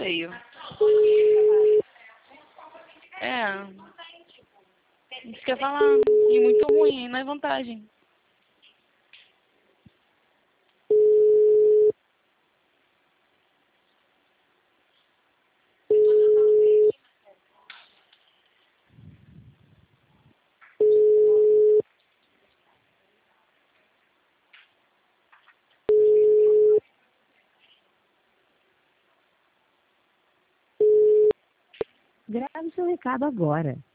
feio. É. Isso que eu ia falar. E muito ruim, não é vantagem. Grave seu recado agora.